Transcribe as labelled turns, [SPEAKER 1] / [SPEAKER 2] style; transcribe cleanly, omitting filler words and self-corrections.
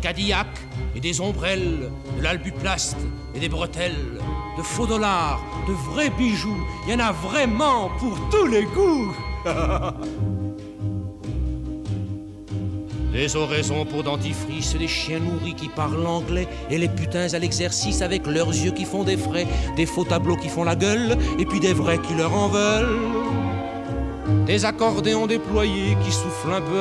[SPEAKER 1] Cadillac et des ombrelles, de l'albuplaste et des bretelles, de faux dollars, de vrais bijoux. Il y en a vraiment pour tous les goûts. Des oraisons pour dentifrice, des chiens nourris qui parlent anglais, et les putains à l'exercice avec leurs yeux qui font des frais, des faux tableaux qui font la gueule, et puis des vrais qui leur en veulent. Des accordéons déployés qui soufflent un peu